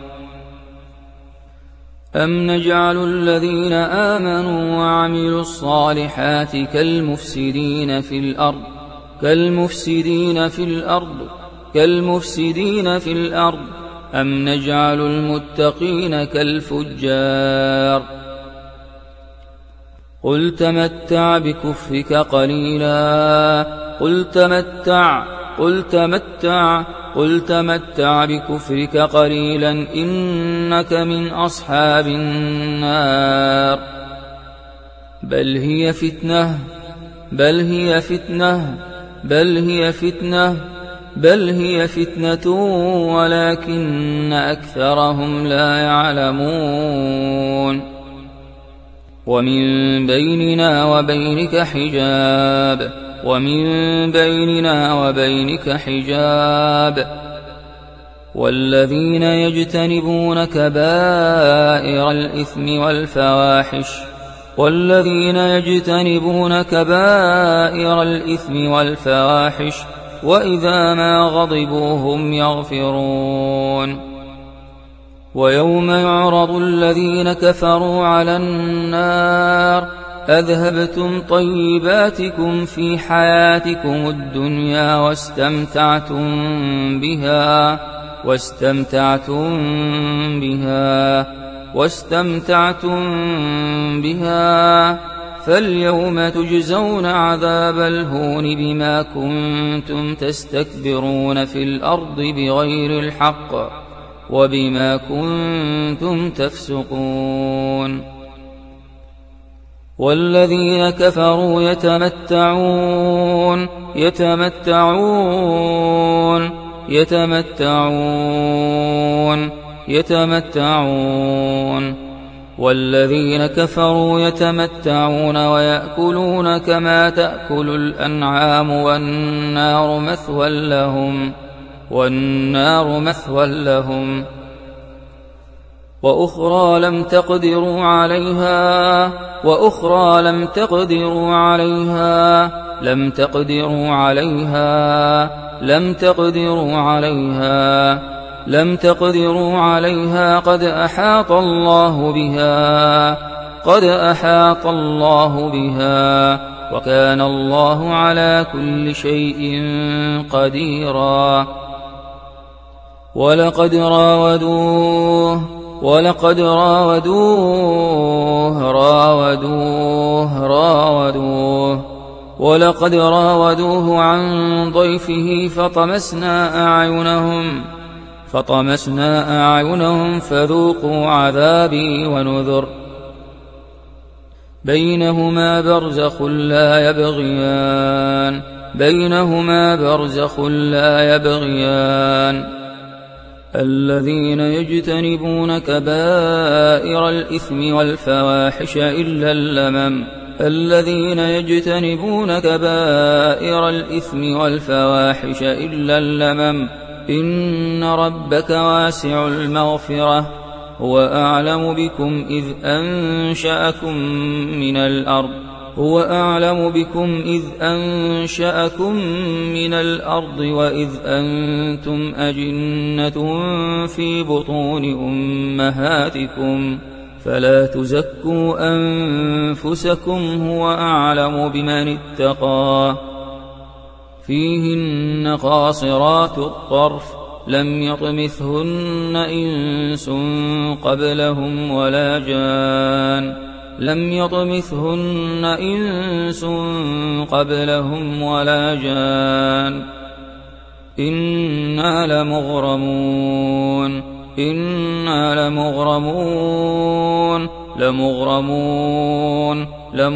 أم نجعل الذين آمنوا وعملوا الصالحات كالمفسدين في الأرض كالمفسدين في الأرض كالمفسدين في الأرض أم نجعل المتقين كالفجار قل تمتع بكفرك قليلا قل تمتع قل تمتع قل تمتع بكفرك قليلا إنك من أصحاب النار بل هي فتنة بل هي فتنة بل هي فتنة بل هي فتنة ولكن أكثرهم لا يعلمون ومن بيننا وبينك حجاب ومن بيننا وبينك حجاب والذين يجتنبون كبائر الإثم والفواحش والذين يجتنبون كبائر الإثم والفواحش وإذا ما غضبوا هم يغفرون ويوم يعرض الذين كفروا على النار أذهبتم طيباتكم في حياتكم الدنيا واستمتعتم بها واستمتعتم بها واستمتعتم بها فاليوم تجزون عذاب الهون بما كنتم تستكبرون في الأرض بغير الحق وبما كنتم تفسقون والذين كفروا يتمتعون يتمتعون يتمتعون يتمتعون والذين كفروا يتمتعون ويأكلون كما تأكل الأنعام والنار مثوى لهم والنار مثوى لهم وأخرى لم تقدروا عليها وأخرى لم تقدروا عليها لم تقدروا عليها لم تقدروا عليها لم تقدروا عليها قد أحاط الله بها قد أحاط الله بها وكان الله على كل شيء قديرا ولقد راودوه ولقد راودوه راودوه راودوه ولقد راودوه عن ضيفه فطمسنا أعينهم فطمسنا أعينهم فذوقوا عذابي ونذر بينهما برزخ لا يبغيان بينهما برزخ لا يبغيان الذين يجتنبون كبائر الإثم والفواحش إلا اللمم الذين يجتنبون كبائر الإثم والفواحش إلا اللمم إن ربك واسع المغفرة هو أعلم بكم إذ أنشأكم من الأرض هو أعلم بكم إذ أنشأكم من الأرض وإذ أنتم أجنة في بطون أمهاتكم فلا تزكوا أنفسكم هو أعلم بمن اتقى فيهن قاصرات الطرف لم يطمثهن إنس قبلهم ولا جان لم يطمثهن إنس قبلهم ولا جان إنا لمغرمون إنا لمغرمون لمغرمون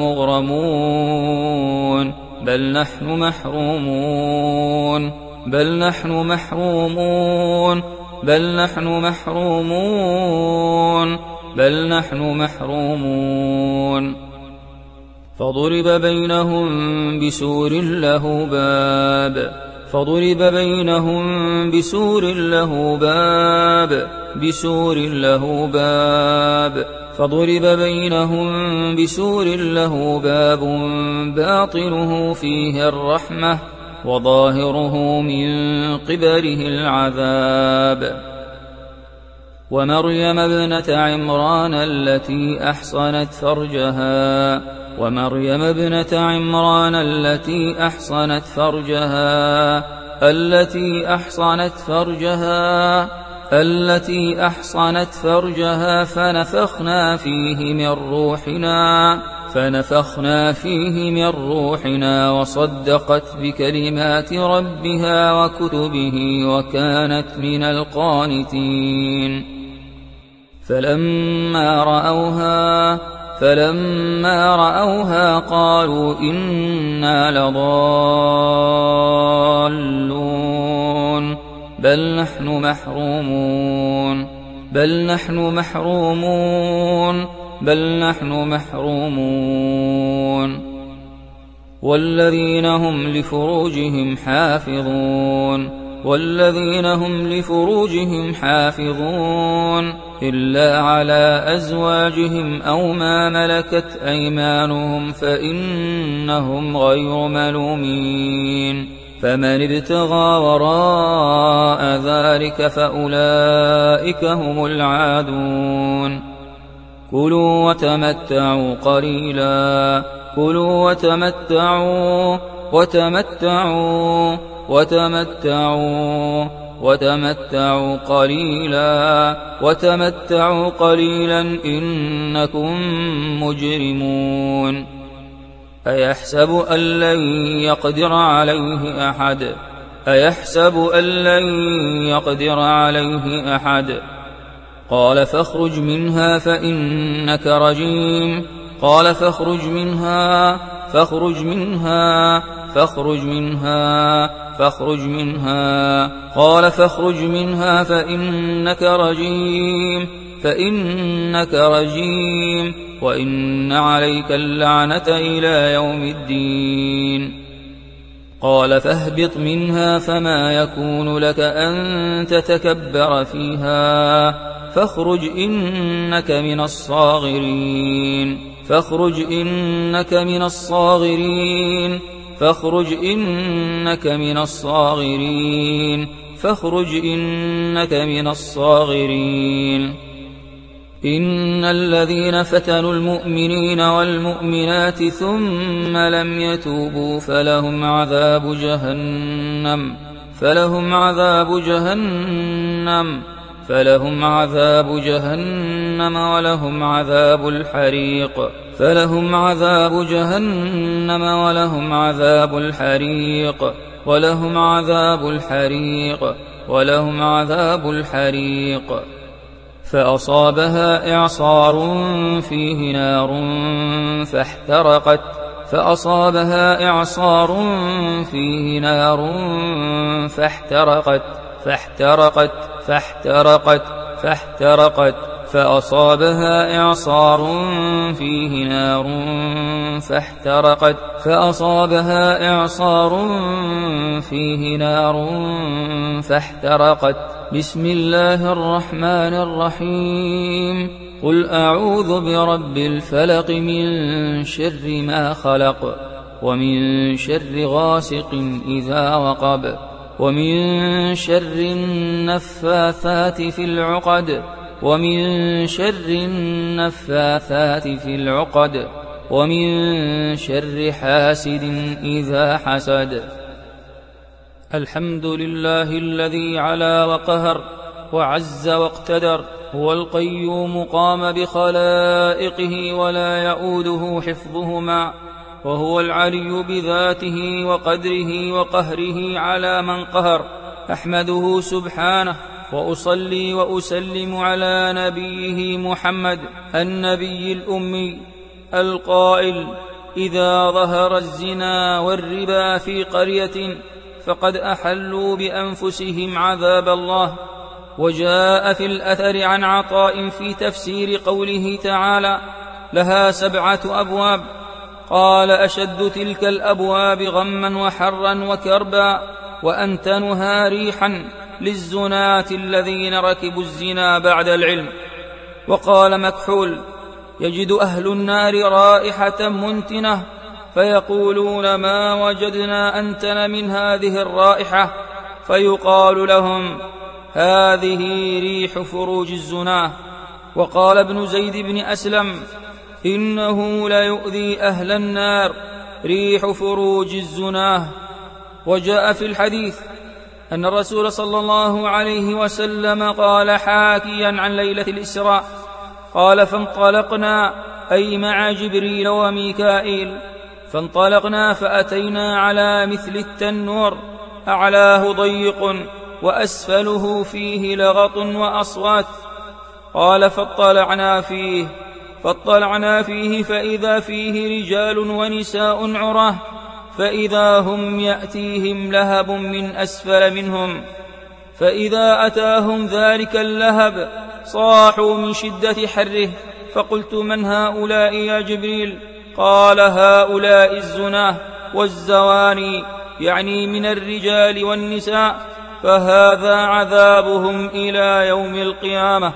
لمغرمون بل نحن محرومون بل نحن محرومون بل نحن محرومون بل نحن محرومون فضرب بينهم بسور له باب فضرب بينهم بسور له باب بسور له باب فضرب بينهم بسور له باب باطنه فيه الرحمة وظاهره من قبله العذاب ومريم ابنة عمران التي أحصنت فرجها ومريم ابنة عمران التي أحصنت فرجها التي أحصنت فرجها التي أحصنت فرجها فنفخنا فيه من روحنا فنفخنا فيه من روحنا وصدقت بكلمات ربها وكتبه وكانت من القانتين فلما رأوها فلما رأوها قالوا إنا لضالون بل نحن محرومون بل نحن محرومون بل نحن محرومون والذين هم لفروجهم حافظون والذين هم لفروجهم حافظون إلا على أزواجهم أو ما ملكت أيمانهم فإنهم غير ملومين فمن ابتغى وراء ذلك فأولئك هم العادون كلوا وتمتعوا قليلا كلوا وتمتعوا وتمتعوا وتمتعوا وتمتعوا قليلا وتمتعوا قليلا إنكم مجرمون أيحسب أن لن يقدر عليه أحد أيحسب أن لن يقدر عليه أحد قال فاخرج منها فإنك رجيم قال فاخرج منها فاخرج منها فاخرج منها فاخرج منها قال فاخرج منها فإنك رجيم فإنك رجيم وإن عليك اللعنة إلى يوم الدين قال فاهبط منها فما يكون لك أن تتكبر فيها فاخرج إنك من الصاغرين فاخرج إنك من الصاغرين فاخرج إنك من الصاغرين فاخرج إنك من الصاغرين إن الذين فتنوا المؤمنين والمؤمنات ثم لم يتوبوا فلهم عذاب جهنم فلهم عذاب جهنم فلهم عذاب جهنم ولهم عذاب الحريق فلهم عذاب جهنم ولهم عذاب الحريق ولهم عذاب الحريق ولهم عذاب الحريق. فأصابها إعصار فيه نار فاحترقت فأصابها إعصار فيه نار فاحترقت فاحترقت فاحترقت فاحترقت فأصابها إعصار فيه نار فاحترقت فأصابها إعصار فيه نار فاحترقت. بسم الله الرحمن الرحيم. قل أعوذ برب الفلق من شر ما خلق ومن شر غاسق إذا وقب ومن شر النفاثات في العقد ومن شر النفاثات في العقد ومن شر حاسد إذا حسد. الحمد لله الذي علا وقهر وعز واقتدر، هو القيوم قام بخلائقه ولا يؤوده حفظهما، وهو العلي بذاته وقدره وقهره على من قهر. أحمده سبحانه وأصلي وأسلم على نبيه محمد النبي الأمي القائل: إذا ظهر الزنا والربا في قرية فقد أحلوا بأنفسهم عذاب الله. وجاء في الأثر عن عطاء في تفسير قوله تعالى: لها سبعة أبواب، قال: أشد تلك الأبواب غما وحرا وكربا وأنتنها ريحا للزناة الذين ركبوا الزنا بعد العلم. وقال مكحول: يجد أهل النار رائحة منتنة فيقولون: ما وجدنا أنتن من هذه الرائحة، فيقال لهم: هذه ريح فروج الزناه. وقال ابن زيد بن أسلم: إنه ليؤذي أهل النار ريح فروج الزناه. وجاء في الحديث أن الرسول صلى الله عليه وسلم قال حاكيا عن ليلة الإسراء قال: فانطلقنا، أي مع جبريل وميكائيل، فانطلقنا فأتينا على مثل التنور، أعلاه ضيق وأسفله فيه لغط وأصوات. قال: فاطلعنا فيه فاطلعنا فيه فإذا فيه رجال ونساء عراه، فإذا هم يأتيهم لهب من أسفل منهم، فإذا أتاهم ذلك اللهب صاحوا من شدة حره. فقلت: من هؤلاء يا جبريل؟ قال: هؤلاء الزناه والزواني، يعني من الرجال والنساء، فهذا عذابهم إلى يوم القيامة.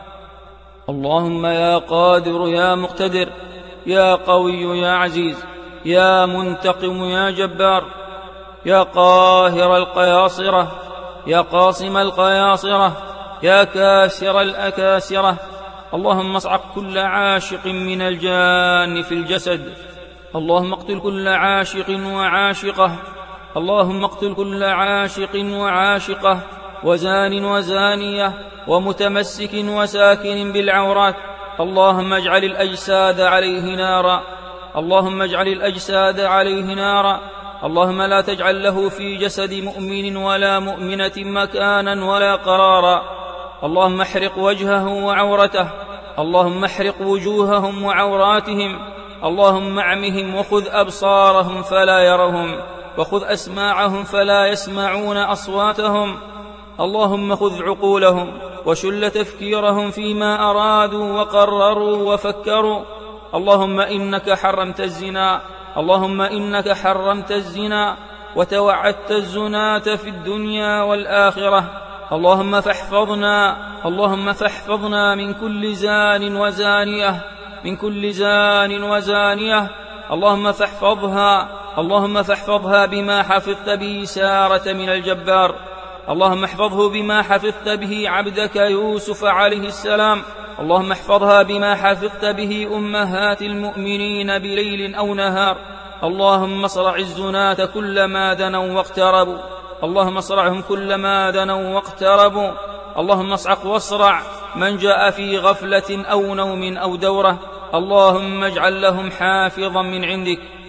اللهم يا قادر يا مقتدر يا قوي يا عزيز يا منتقم يا جبار، يا قاهر القياصرة يا قاصم القياصرة يا كاسر الأكاسرة، اللهم اصعق كل عاشق من الجان في الجسد، اللهم اقتل كل عاشق وعاشقة، اللهم اقتل كل عاشق وعاشقة وزان وزانية ومتمسك وساكن بالعورات، اللهم اجعل الأجساد عليه نارا، اللهم اجعل الأجساد عليه نارا، اللهم لا تجعل له في جسد مؤمن ولا مؤمنة مكانا ولا قرارا، اللهم احرق وجهه وعورته، اللهم احرق وجوههم وعوراتهم، اللهم اعمهم وخذ أبصارهم فلا يرهم، وخذ أسماعهم فلا يسمعون أصواتهم، اللهم خذ عقولهم وشل تفكيرهم فيما أرادوا وقرروا وفكروا، اللهم إنك حرمت الزنا، اللهم إنك حرمت الزنا وتوعدت الزناة في الدنيا والآخرة، اللهم فاحفظنا اللهم فاحفظنا من كل زان وزانية من كل زان وزانية، اللهم فاحفظها اللهم فاحفظها بما حفظت به سارة من الجبار، اللهم احفظه بما حفظت به عبدك يوسف عليه السلام، اللهم احفظها بما حفظت به أمهات المؤمنين بليل أو نهار، اللهم اصرع الزناة كلما دنوا واقتربوا، اللهم اصرعهم كلما دنوا واقتربوا، اللهم اصعق واصرع من جاء في غفلة أو نوم أو دورة، اللهم اجعل لهم حافظا من عندك،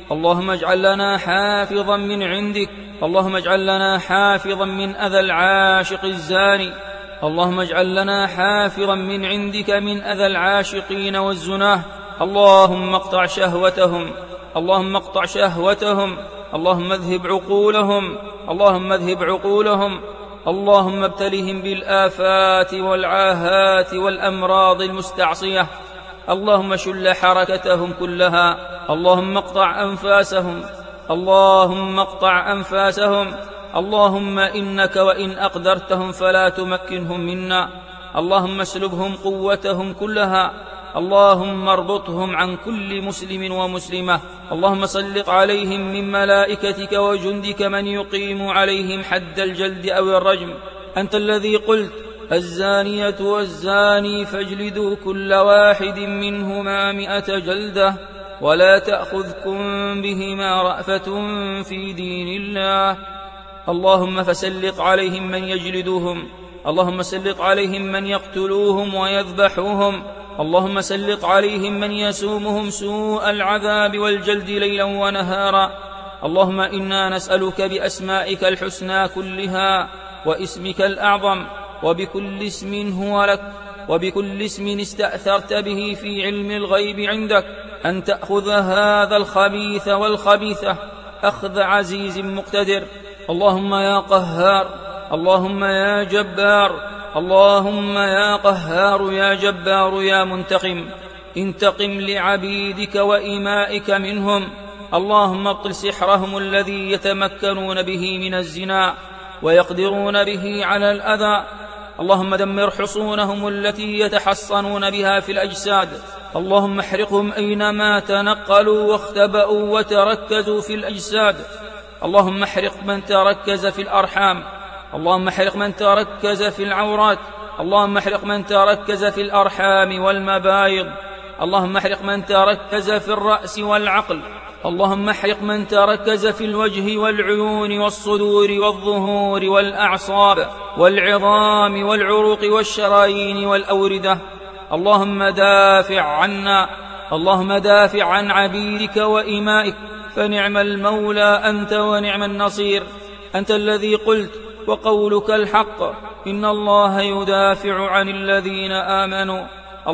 اللهم اجعل لنا حافظا من عندك، اللهم اجعل لنا حافظا من أذى العاشق الزاني، اللهم اجعل لنا حافظا من عندك من أذى العاشقين والزناه. اللهم اقطع شهوتهم، اللهم اقطع شهوتهم، اللهم اذهب عقولهم، اللهم اذهب عقولهم، اللهم ابتلهم بالآفات والعاهات والأمراض المستعصية، اللهم شل حركتهم كلها، اللهم اقطع أنفاسهم، اللهم اقطع أنفاسهم، اللهم إنك وإن أقدرتهم فلا تمكنهم منا، اللهم اسلبهم قوتهم كلها، اللهم اربطهم عن كل مسلم ومسلمة، اللهم سلط عليهم من ملائكتك وجندك من يقيم عليهم حد الجلد أو الرجم. أنت الذي قلت: الزانية والزاني فاجلدوا كل واحد منهما مئة جلدة ولا تأخذكم بهما رأفة في دين الله. اللهم فسلط عليهم من يجلدوهم، اللهم سلط عليهم من يقتلوهم ويذبحوهم، اللهم سلط عليهم من يسومهم سوء العذاب والجلد ليلا ونهارا. اللهم إنا نسألك بأسمائك الحسنى كلها واسمك الأعظم وبكل اسم هو لك وبكل اسم استأثرت به في علم الغيب عندك أن تأخذ هذا الخبيث والخبيثة أخذ عزيز مقتدر. اللهم يا قهار، اللهم يا جبار، اللهم يا قهار يا جبار يا منتقم، انتقم لعبيدك وإمائك منهم. اللهم ابطل سحرهم الذي يتمكنون به من الزنا ويقدرون به على الأذى. اللهم دمر حصونهم التي يتحصنون بها في الأجساد. اللهم احرقهم أينما تنقلوا واختبأوا وتركزوا في الأجساد. اللهم احرق من تركز في الأرحام، اللهم احرق من تركز في العورات، اللهم احرق من تركز في الأرحام والمبايض، اللهم احرق من تركز في الرأس والعقل، اللهم احرق من تركز في الوجه والعيون والصدور والظهور والأعصاب والعظام والعروق والشرايين والأوردة. اللهم دافع عنا، اللهم دافع عن عبيدك وإمائك، فنعم المولى أنت ونعم النصير. أنت الذي قلت: وقولك الحق، إن الله يدافع عن الذين آمنوا.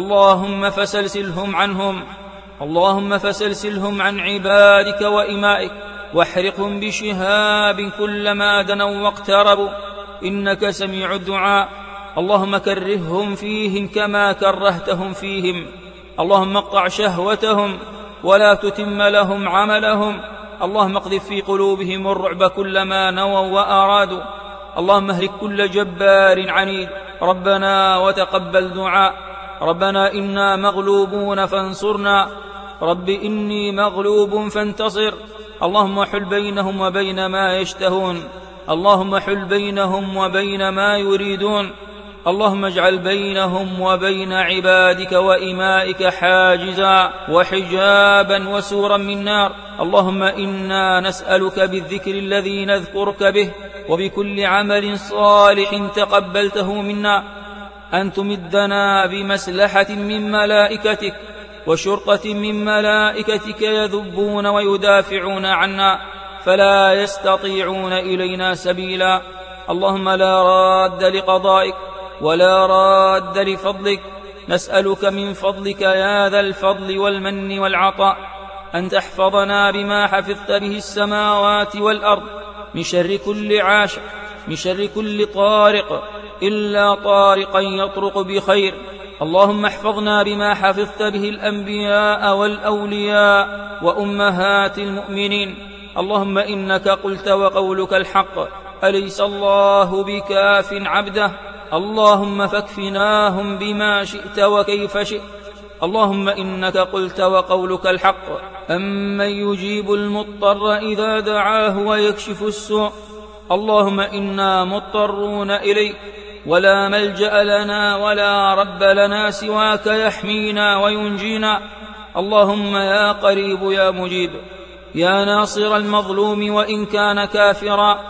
اللهم فسلسلهم عنهم، اللهم فسلسلهم عن عبادك وإمائك، واحرقهم بشهاب كلما دنوا واقتربوا، إنك سميع الدعاء. اللهم كرههم فيهم كما كرهتهم فيهم، اللهم اقطع شهوتهم ولا تتم لهم عملهم، اللهم اقذف في قلوبهم الرعب كلما نووا وأرادوا، اللهم اهلك كل جبار عنيد. ربنا وتقبل دعاء، ربنا إنا مغلوبون فانصرنا، رب إني مغلوب فانتصر. اللهم حل بينهم وبين ما يشتهون، اللهم حل بينهم وبين ما يريدون، اللهم اجعل بينهم وبين عبادك وإمائك حاجزا وحجابا وسورا من نار. اللهم إنا نسألك بالذكر الذي نذكرك به وبكل عمل صالح تقبلته منا أن تمدنا بمسلحة من ملائكتك وشرطة من ملائكتك يذبون ويدافعون عنا فلا يستطيعون إلينا سبيلا. اللهم لا راد لقضائك ولا راد لفضلك، نسألك من فضلك يا ذا الفضل والمن والعطاء أن تحفظنا بما حفظت به السماوات والأرض من شر كل عاشق، من شر كل طارق إلا طارقا يطرق بخير. اللهم احفظنا بما حفظت به الأنبياء والأولياء وأمهات المؤمنين. اللهم إنك قلت وقولك الحق، أليس الله بكاف عبده؟ اللهم فاكفناهم بما شئت وكيف شئت. اللهم إنك قلت وقولك الحق، أمن يجيب المضطر إذا دعاه ويكشف السوء. اللهم إنا مضطرون إليك ولا ملجأ لنا ولا رب لنا سواك يحمينا وينجينا. اللهم يا قريب يا مجيب، يا ناصر المظلوم وإن كان كافرا،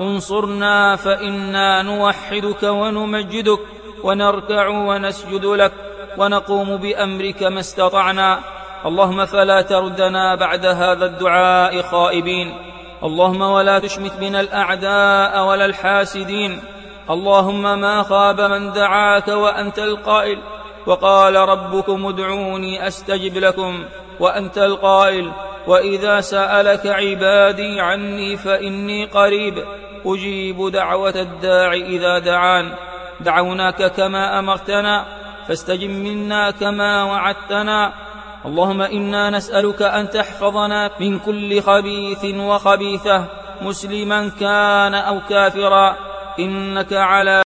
انصرنا فإنا نوحدك ونمجدك ونركع ونسجد لك ونقوم بأمرك ما استطعنا. اللهم فلا تردنا بعد هذا الدعاء خائبين. اللهم ولا تشمت بنا الأعداء ولا الحاسدين. اللهم ما خاب من دعاك وأنت القائل وقال ربكم ادعوني أستجب لكم، وأنت القائل وإذا سألك عبادي عني فإني قريب أجيب دعوة الداع إذا دعان. دعوناك كما أمرتنا فاستجب منا كما وعدتنا. اللهم إنا نسألك أن تحفظنا من كل خبيث وخبيثة مسلما كان أو كافرا، إنك على